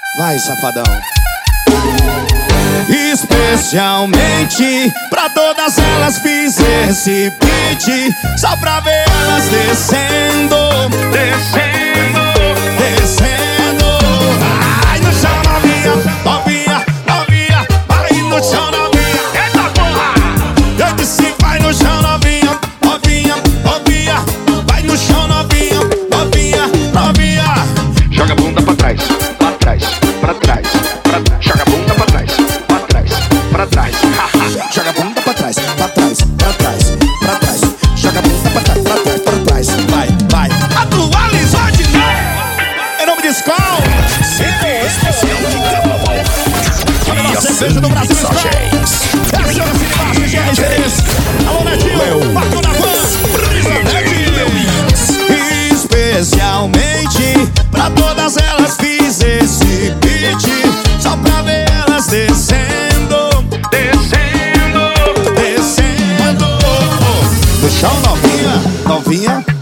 Vai, safadão. Especialmente pra todas elas fiz esse beat, só pra ver elas descendo, descendo, descendo. Vai no chão, novinha, novinha, novinha. Vai no chão, novinha. Eita porra! Eu disse vai no chão, novinha, novinha, novinha. Vai no chão, novinha, novinha, novinha. Joga a bunda pra trás, pra trás, pra trás, pra trás. Joga a bunda pra trás, pra trás, pra trás. Joga a bunda pra trás, pra trás, pra trás, pra trás. Joga a bunda pra trás, pra trás, pra trás. Vai, vai. Atualizou de novo. Em nome de Skol. Sempre especial de Gramado. Olha a cerveja do Brasil, Skol. É a senhora Cinemark, GR3. Alô, Netinho. Marco na van. Especialmente pra todas elas fiz esse beat, só pra ver elas descendo, descendo, descendo. No chão, novinha, novinha.